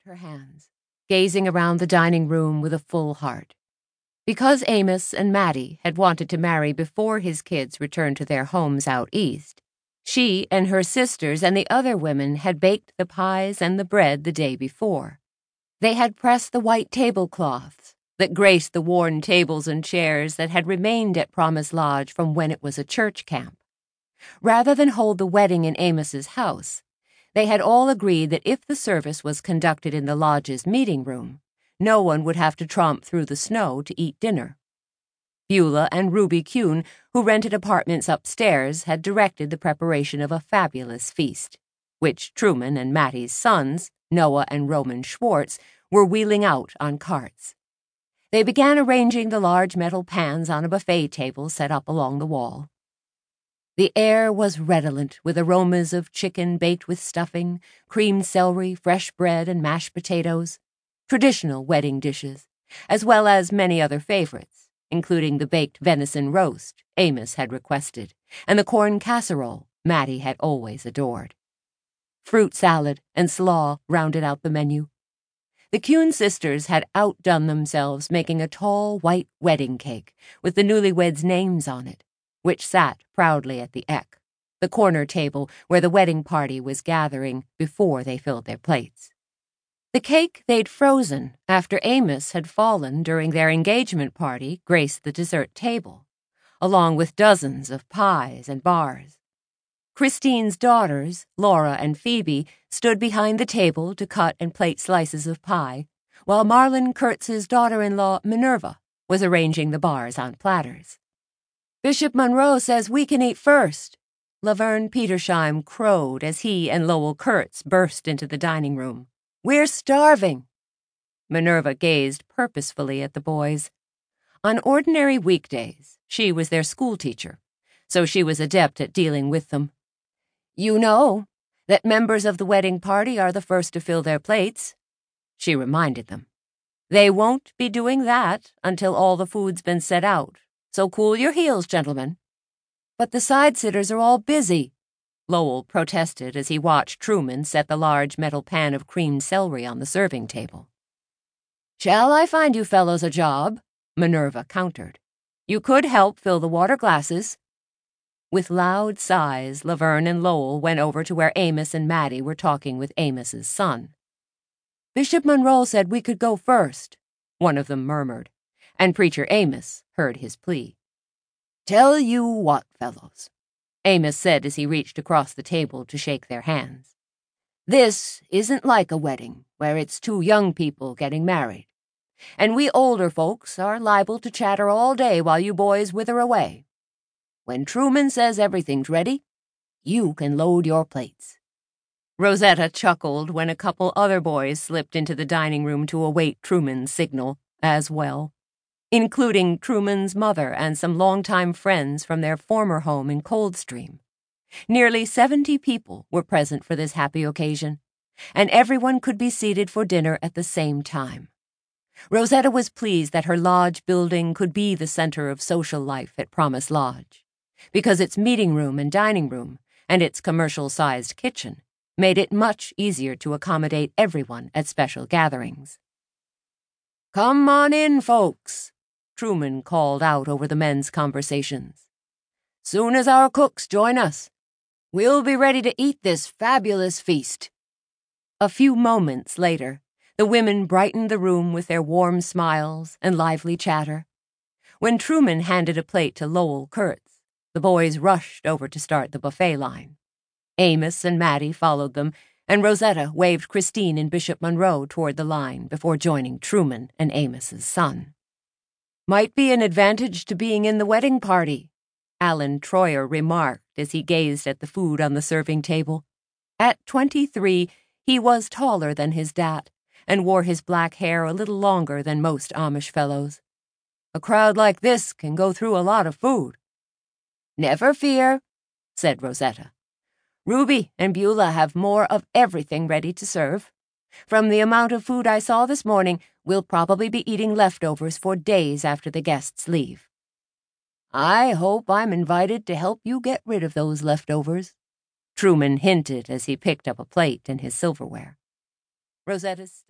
clapped her hands, gazing around the dining room with a full heart. Because Amos and Mattie had wanted to marry before his kids returned to their homes out east, she and her sisters and the other women had baked the pies and the bread the day before. They had pressed the white tablecloths that graced the worn tables and chairs that had remained at Promise Lodge from when it was a church camp. Rather than hold the wedding in Amos's house, they had all agreed that if the service was conducted in the lodge's meeting room, no one would have to tromp through the snow to eat dinner. Beulah and Ruby Kuhn, who rented apartments upstairs, had directed the preparation of a fabulous feast, which Truman and Mattie's sons, Noah and Roman Schwartz, were wheeling out on carts. They began arranging the large metal pans on a buffet table set up along the wall. The air was redolent with aromas of chicken baked with stuffing, creamed celery, fresh bread, and mashed potatoes, traditional wedding dishes, as well as many other favorites, including the baked venison roast Amos had requested, and the corn casserole Mattie had always adored. Fruit salad and slaw rounded out the menu. The Kuhn sisters had outdone themselves making a tall white wedding cake with the newlyweds' names on it, which sat proudly at the Eck, the corner table where the wedding party was gathering before they filled their plates. The cake they'd frozen after Amos had fallen during their engagement party graced the dessert table, along with dozens of pies and bars. Christine's daughters, Laura and Phoebe, stood behind the table to cut and plate slices of pie, while Marlon Kurtz's daughter-in-law, Minerva, was arranging the bars on platters. "Bishop Monroe says we can eat first," Laverne Petersheim crowed as he and Lowell Kurtz burst into the dining room. "We're starving." Minerva gazed purposefully at the boys. On ordinary weekdays, she was their schoolteacher, so she was adept at dealing with them. "You know that members of the wedding party are the first to fill their plates," she reminded them. "They won't be doing that until all the food's been set out, so cool your heels, gentlemen." "But the side-sitters are all busy," Lowell protested as he watched Truman set the large metal pan of creamed celery on the serving table. "Shall I find you fellows a job?" Minerva countered. "You could help fill the water glasses." With loud sighs, Laverne and Lowell went over to where Amos and Mattie were talking with Amos's son. "Bishop Monroe said we could go first," one of them murmured, and Preacher Amos heard his plea. "Tell you what, fellows," Amos said as he reached across the table to shake their hands. "This isn't like a wedding where it's two young people getting married, and we older folks are liable to chatter all day while you boys wither away. When Truman says everything's ready, you can load your plates." Rosetta chuckled when a couple other boys slipped into the dining room to await Truman's signal as well, including Truman's mother and some longtime friends from their former home in Coldstream. Nearly 70 people were present for this happy occasion, and everyone could be seated for dinner at the same time. Rosetta was pleased that her lodge building could be the center of social life at Promise Lodge, because its meeting room and dining room, and its commercial-sized kitchen, made it much easier to accommodate everyone at special gatherings. "Come on in, folks," Truman called out over the men's conversations. "Soon as our cooks join us, we'll be ready to eat this fabulous feast." A few moments later, the women brightened the room with their warm smiles and lively chatter. When Truman handed a plate to Lowell Kurtz, the boys rushed over to start the buffet line. Amos and Mattie followed them, and Rosetta waved Christine and Bishop Monroe toward the line before joining Truman and Amos's son. "Might be an advantage to being in the wedding party," Alan Troyer remarked as he gazed at the food on the serving table. At 23, he was taller than his dad and wore his black hair a little longer than most Amish fellows. "A crowd like this can go through a lot of food." "Never fear," said Rosetta. "Ruby and Beulah have more of everything ready to serve. From the amount of food I saw this morning, we'll probably be eating leftovers for days after the guests leave." "I hope I'm invited to help you get rid of those leftovers," Truman hinted as he picked up a plate and his silverware. Rosetta's